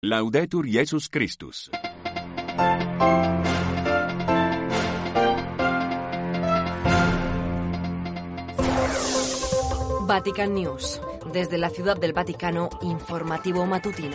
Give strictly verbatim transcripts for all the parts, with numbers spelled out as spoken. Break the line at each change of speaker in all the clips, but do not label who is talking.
Laudetur Jesus Christus.
Vatican News. Desde la Ciudad del Vaticano, informativo matutino.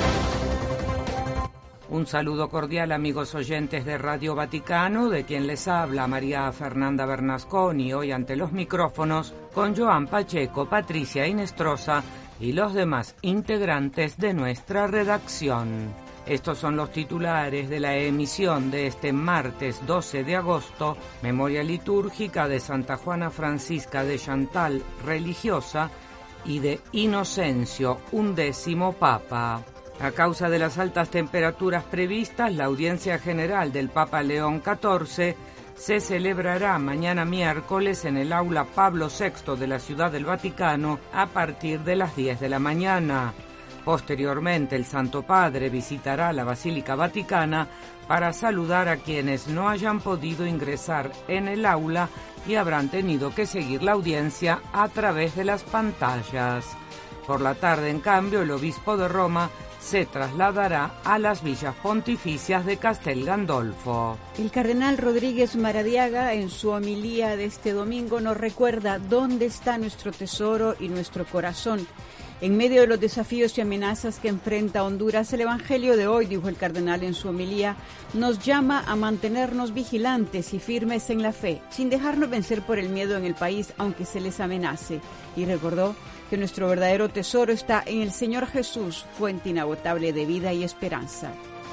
Un saludo cordial, amigos oyentes de Radio Vaticano, de quien les habla María Fernanda Bernasconi, hoy ante los micrófonos con Joan Pacheco, Patricia Inestrosa y los demás integrantes de nuestra redacción. Estos son los titulares de la emisión de este martes doce de agosto, memoria litúrgica de Santa Juana Francisca de Chantal, religiosa, y de Inocencio, undécimo Papa. A causa de las altas temperaturas previstas, la audiencia general del Papa León catorce se celebrará mañana miércoles en el aula Pablo sexto de la Ciudad del Vaticano a partir de las diez de la mañana. Posteriormente, el Santo Padre visitará la Basílica Vaticana para saludar a quienes no hayan podido ingresar en el aula y habrán tenido que seguir la audiencia a través de las pantallas. Por la tarde, en cambio, el obispo de Roma se trasladará a las villas pontificias de Castel Gandolfo.
El cardenal Rodríguez Maradiaga, en su homilía de este domingo, nos recuerda dónde está nuestro tesoro y nuestro corazón. En medio de los desafíos y amenazas que enfrenta Honduras, el Evangelio de hoy, dijo el cardenal en su homilía, nos llama a mantenernos vigilantes y firmes en la fe, sin dejarnos vencer por el miedo en el país, aunque se les amenace. Y recordó que nuestro verdadero tesoro está en el Señor Jesús, fuente inagotable de vida y esperanza.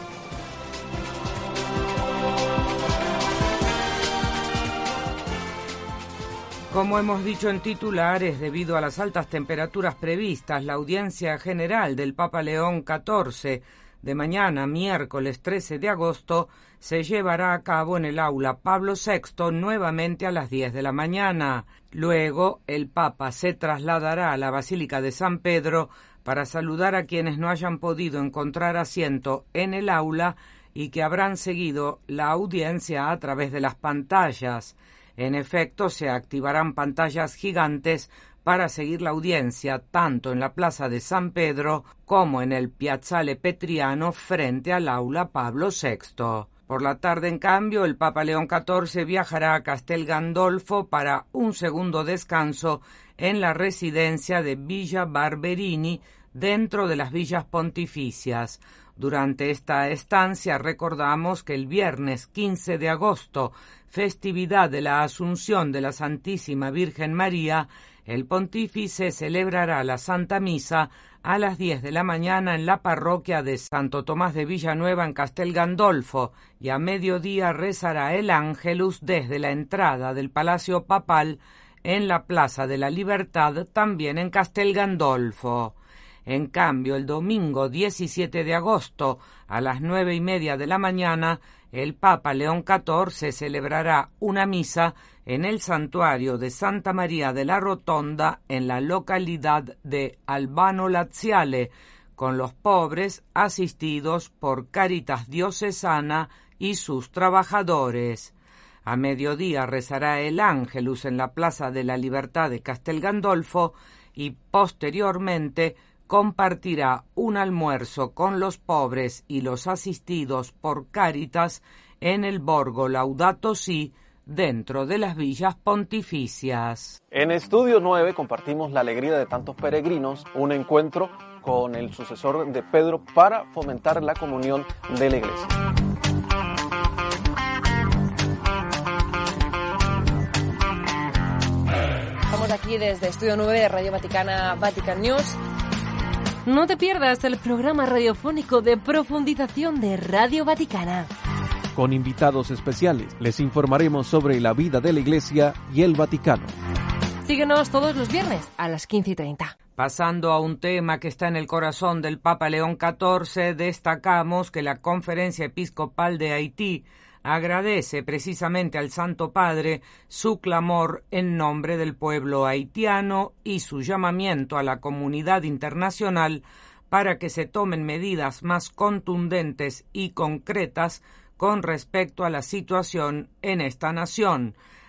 Como hemos dicho en titulares, debido a las altas temperaturas previstas, la audiencia general del Papa León catorce de mañana, miércoles trece de agosto, se llevará a cabo en el aula Pablo sexto nuevamente a las diez de la mañana. Luego, el Papa se trasladará a la Basílica de San Pedro para saludar a quienes no hayan podido encontrar asiento en el aula y que habrán seguido la audiencia a través de las pantallas. En efecto, se activarán pantallas gigantes para seguir la audiencia tanto en la Plaza de San Pedro como en el Piazzale Petriano frente al aula Pablo sexto. Por la tarde, en cambio, el Papa León catorce viajará a Castel Gandolfo para un segundo descanso en la residencia de Villa Barberini, dentro de las villas pontificias. Durante esta estancia recordamos que el viernes quince de agosto, festividad de la Asunción de la Santísima Virgen María, el pontífice celebrará la Santa Misa a las diez de la mañana en la parroquia de Santo Tomás de Villanueva en Castel Gandolfo y a mediodía rezará el Ángelus desde la entrada del Palacio Papal en la Plaza de la Libertad, también en Castel Gandolfo. En cambio, el domingo diecisiete de agosto, a las nueve y media de la mañana, el Papa León catorce celebrará una misa en el santuario de Santa María de la Rotonda, en la localidad de Albano Laziale, con los pobres asistidos por Caritas Diocesana y sus trabajadores. A mediodía rezará el Ángelus en la Plaza de la Libertad de Castel Gandolfo y posteriormente compartirá un almuerzo con los pobres y los asistidos por Cáritas en el Borgo Laudato Si, dentro de las villas pontificias.
En Estudio nueve compartimos la alegría de tantos peregrinos, un encuentro con el sucesor de Pedro para fomentar la comunión de la Iglesia.
Estamos aquí desde Estudio nueve de Radio Vaticana, Vatican News. No te pierdas el programa radiofónico de profundización de Radio Vaticana.
Con invitados especiales les informaremos sobre la vida de la Iglesia y el Vaticano.
Síguenos todos los viernes a las quince y treinta.
Pasando a un tema que está en el corazón del Papa León catorce, destacamos que la Conferencia Episcopal de Haití agradece precisamente al Santo Padre su clamor en nombre del pueblo haitiano y su llamamiento a la comunidad internacional para que se tomen medidas más contundentes y concretas con respecto a la situación en esta nación.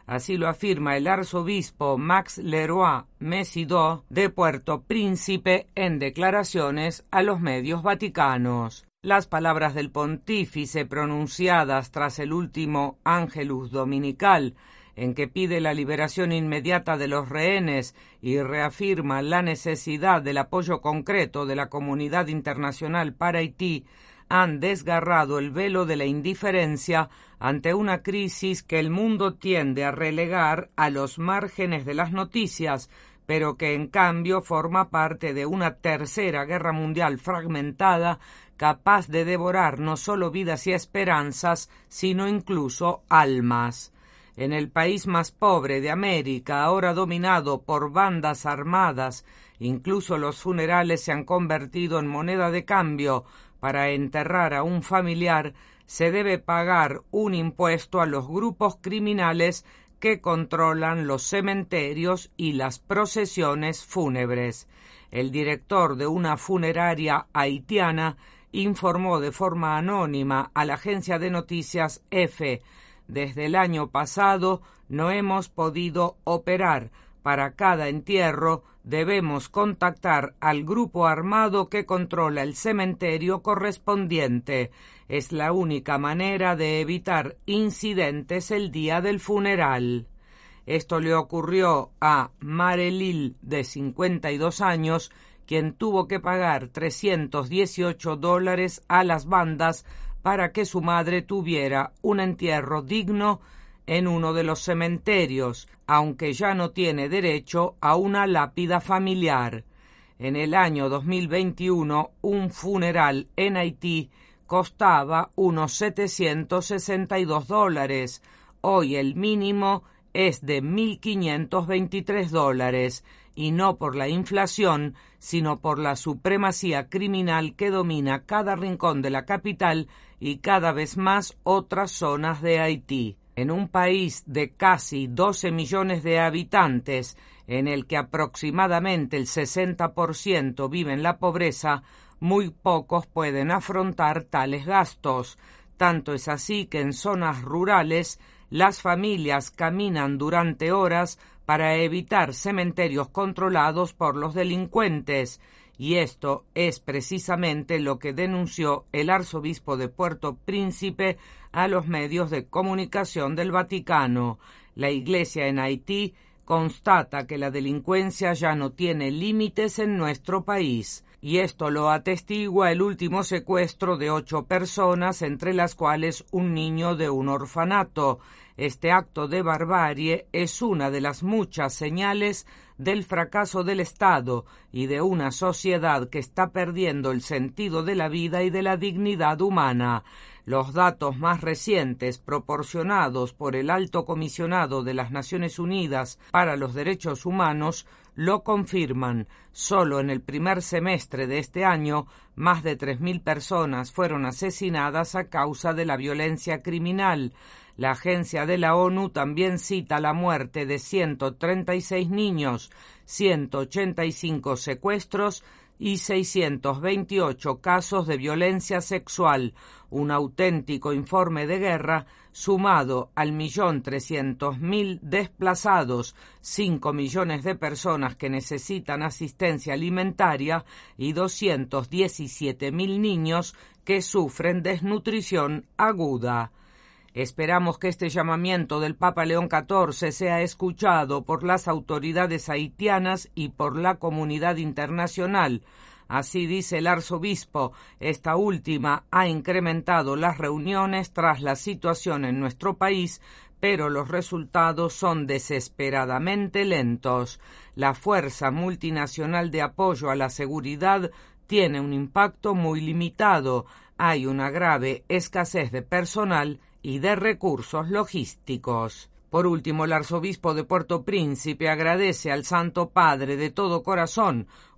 Así lo afirma el arzobispo Max Leroy Messidó de Puerto Príncipe en declaraciones a los medios vaticanos. Las palabras del pontífice pronunciadas tras el último Ángelus Dominical, en que pide la liberación inmediata de los rehenes y reafirma la necesidad del apoyo concreto de la comunidad internacional para Haití, han desgarrado el velo de la indiferencia ante una crisis que el mundo tiende a relegar a los márgenes de las noticias, pero que en cambio forma parte de una tercera guerra mundial fragmentada, capaz de devorar no solo vidas y esperanzas, sino incluso almas. En el país más pobre de América, ahora dominado por bandas armadas, incluso los funerales se han convertido en moneda de cambio. Para enterrar a un familiar se debe pagar un impuesto a los grupos criminales que controlan los cementerios y las procesiones fúnebres. El director de una funeraria haitiana informó de forma anónima a la agencia de noticias EFE: desde el año pasado no hemos podido operar. Para cada entierro debemos contactar al grupo armado que controla el cementerio correspondiente. Es la única manera de evitar incidentes el día del funeral. Esto le ocurrió a Marelil, de cincuenta y dos años, quien tuvo que pagar trescientos dieciocho dólares a las bandas para que su madre tuviera un entierro digno en uno de los cementerios, aunque ya no tiene derecho a una lápida familiar. En el año dos mil veintiuno, un funeral en Haití costaba unos setecientos sesenta y dos dólares. Hoy el mínimo es de mil quinientos veintitrés dólares, y no por la inflación, sino por la supremacía criminal que domina cada rincón de la capital y cada vez más otras zonas de Haití. En un país de casi doce millones de habitantes, en el que aproximadamente el sesenta por ciento vive en la pobreza, muy pocos pueden afrontar tales gastos. Tanto es así que en zonas rurales las familias caminan durante horas para evitar cementerios controlados por los delincuentes, y esto es precisamente lo que denunció el arzobispo de Puerto Príncipe a los medios de comunicación del Vaticano. La Iglesia en Haití constata que la delincuencia ya no tiene límites en nuestro país, y esto lo atestigua el último secuestro de ocho personas, entre las cuales un niño de un orfanato. Este acto de barbarie es una de las muchas señales del fracaso del Estado y de una sociedad que está perdiendo el sentido de la vida y de la dignidad humana. Los datos más recientes proporcionados por el Alto Comisionado de las Naciones Unidas para los Derechos Humanos lo confirman. Solo en el primer semestre de este año, más de tres mil personas fueron asesinadas a causa de la violencia criminal. La agencia de la ONU también cita la muerte de ciento treinta y seis niños, ciento ochenta y cinco secuestros y seiscientos veintiocho casos de violencia sexual, un auténtico informe de guerra sumado al millón trescientos mil desplazados, cinco millones de personas que necesitan asistencia alimentaria y doscientos diecisiete mil niños que sufren desnutrición aguda. Esperamos que este llamamiento del Papa León catorce sea escuchado por las autoridades haitianas y por la comunidad internacional. Así dice el arzobispo, esta última ha incrementado las reuniones tras la situación en nuestro país, pero los resultados son desesperadamente lentos. La fuerza multinacional de apoyo a la seguridad tiene un impacto muy limitado. Hay una grave escasez de personal y de recursos logísticos. Por último, el arzobispo de Puerto Príncipe agradece al Santo Padre de todo corazón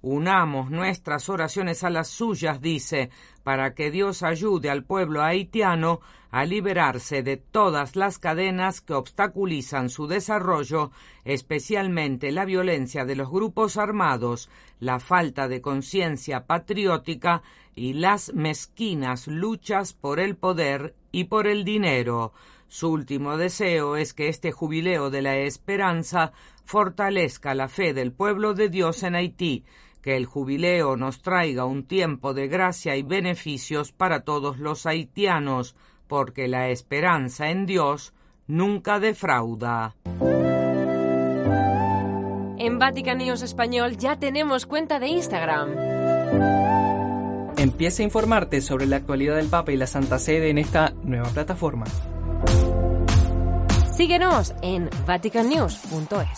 Unamos nuestras oraciones a las suyas, dice, para que Dios ayude al pueblo haitiano a liberarse de todas las cadenas que obstaculizan su desarrollo, especialmente la violencia de los grupos armados, la falta de conciencia patriótica y las mezquinas luchas por el poder y por el dinero. Su último deseo es que este jubileo de la esperanza fortalezca la fe del pueblo de Dios en Haití, que el jubileo nos traiga un tiempo de gracia y beneficios para todos los haitianos, porque la esperanza en Dios nunca defrauda.
En Vatican News Español ya tenemos cuenta de Instagram.
Empieza a informarte sobre la actualidad del Papa y la Santa Sede en esta nueva plataforma.
Síguenos en vatican news punto es.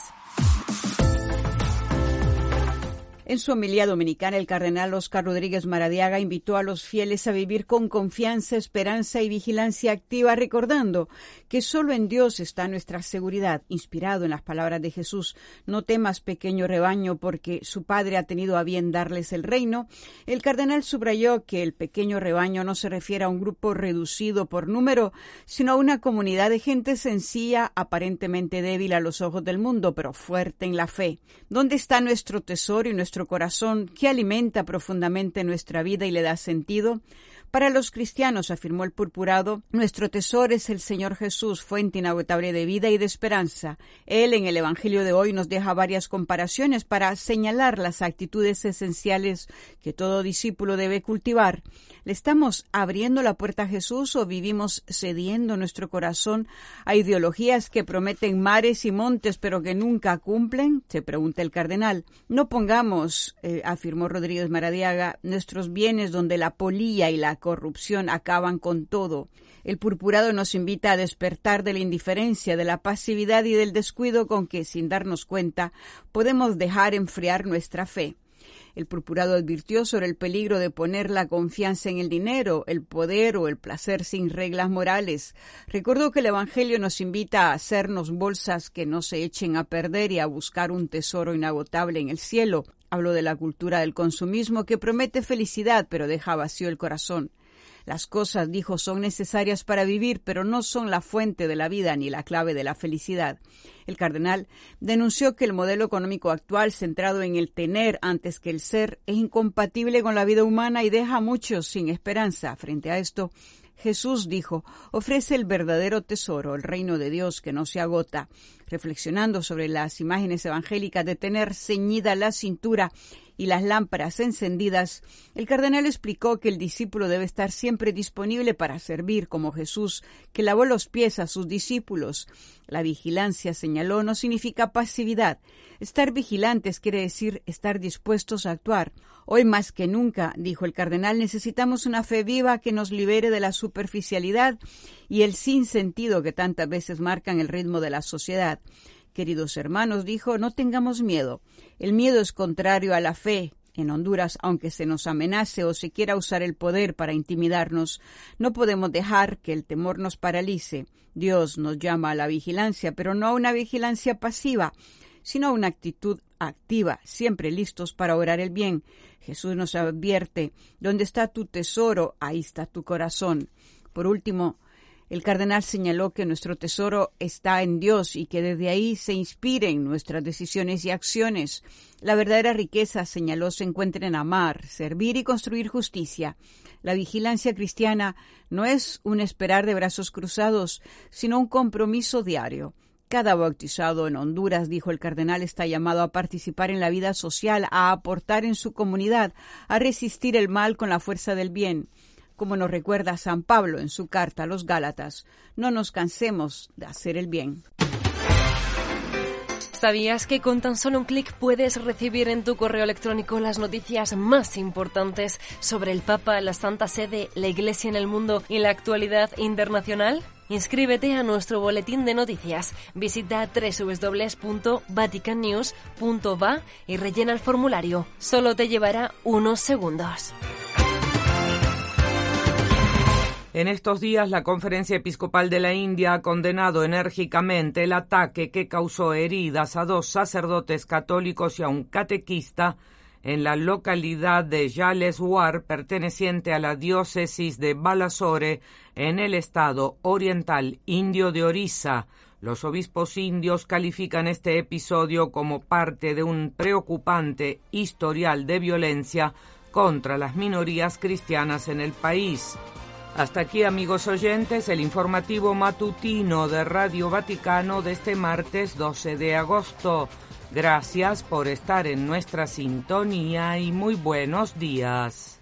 En su homilía dominicana, el cardenal Óscar Rodríguez Maradiaga invitó a los fieles a vivir con confianza, esperanza y vigilancia activa, recordando que solo en Dios está nuestra seguridad. Inspirado en las palabras de Jesús, no temas, pequeño rebaño, porque su Padre ha tenido a bien darles el reino, el cardenal subrayó que el pequeño rebaño no se refiere a un grupo reducido por número, sino a una comunidad de gente sencilla, aparentemente débil a los ojos del mundo, pero fuerte en la fe. ¿Dónde está nuestro tesoro y nuestro corazón, que alimenta profundamente nuestra vida y le da sentido? Para los cristianos, afirmó el purpurado, nuestro tesoro es el Señor Jesús, fuente inagotable de vida y de esperanza. Él, en el Evangelio de hoy, nos deja varias comparaciones para señalar las actitudes esenciales que todo discípulo debe cultivar. ¿Le estamos abriendo la puerta a Jesús o vivimos cediendo nuestro corazón a ideologías que prometen mares y montes pero que nunca cumplen? Se pregunta el cardenal. No pongamos, eh, afirmó Rodríguez Maradiaga, nuestros bienes donde la polilla y la corrupción acaban con todo. El purpurado nos invita a despertar de la indiferencia, de la pasividad y del descuido con que, sin darnos cuenta, podemos dejar enfriar nuestra fe. El purpurado advirtió sobre el peligro de poner la confianza en el dinero, el poder o el placer sin reglas morales. Recordó que el Evangelio nos invita a hacernos bolsas que no se echen a perder y a buscar un tesoro inagotable en el cielo. Habló de la cultura del consumismo que promete felicidad pero deja vacío el corazón. Las cosas, dijo, son necesarias para vivir, pero no son la fuente de la vida ni la clave de la felicidad. El cardenal denunció que el modelo económico actual, centrado en el tener antes que el ser, es incompatible con la vida humana y deja a muchos sin esperanza. Frente a esto, Jesús dijo, ofrece el verdadero tesoro, el reino de Dios que no se agota. Reflexionando sobre las imágenes evangélicas de tener ceñida la cintura y las lámparas encendidas, el cardenal explicó que el discípulo debe estar siempre disponible para servir como Jesús, que lavó los pies a sus discípulos. La vigilancia, señaló, no significa pasividad. Estar vigilantes quiere decir estar dispuestos a actuar. Hoy más que nunca, dijo el cardenal, necesitamos una fe viva que nos libere de la superficialidad y el sinsentido que tantas veces marcan el ritmo de la sociedad. Queridos hermanos, dijo, no tengamos miedo. El miedo es contrario a la fe. En Honduras, aunque se nos amenace o se quiera usar el poder para intimidarnos, no podemos dejar que el temor nos paralice. Dios nos llama a la vigilancia, pero no a una vigilancia pasiva, sino a una actitud activa, siempre listos para obrar el bien. Jesús nos advierte, donde está tu tesoro, ahí está tu corazón. Por último, el cardenal señaló que nuestro tesoro está en Dios y que desde ahí se inspiren nuestras decisiones y acciones. La verdadera riqueza, señaló, se encuentra en amar, servir y construir justicia. La vigilancia cristiana no es un esperar de brazos cruzados, sino un compromiso diario. Cada bautizado en Honduras, dijo el cardenal, está llamado a participar en la vida social, a aportar en su comunidad, a resistir el mal con la fuerza del bien. Como nos recuerda San Pablo en su carta a los Gálatas, no nos cansemos de hacer el bien.
¿Sabías que con tan solo un clic puedes recibir en tu correo electrónico las noticias más importantes sobre el Papa, la Santa Sede, la Iglesia en el mundo y la actualidad internacional? Inscríbete a nuestro boletín de noticias. Visita doble u doble u doble u punto vatican news punto va y rellena el formulario. Solo te llevará unos segundos.
En estos días, la Conferencia Episcopal de la India ha condenado enérgicamente el ataque que causó heridas a dos sacerdotes católicos y a un catequista en la localidad de Jaleswar, perteneciente a la diócesis de Balasore, en el estado oriental indio de Orissa. Los obispos indios califican este episodio como parte de un preocupante historial de violencia contra las minorías cristianas en el país. Hasta aquí, amigos oyentes, el informativo matutino de Radio Vaticano de este martes doce de agosto. Gracias por estar en nuestra sintonía y muy buenos días.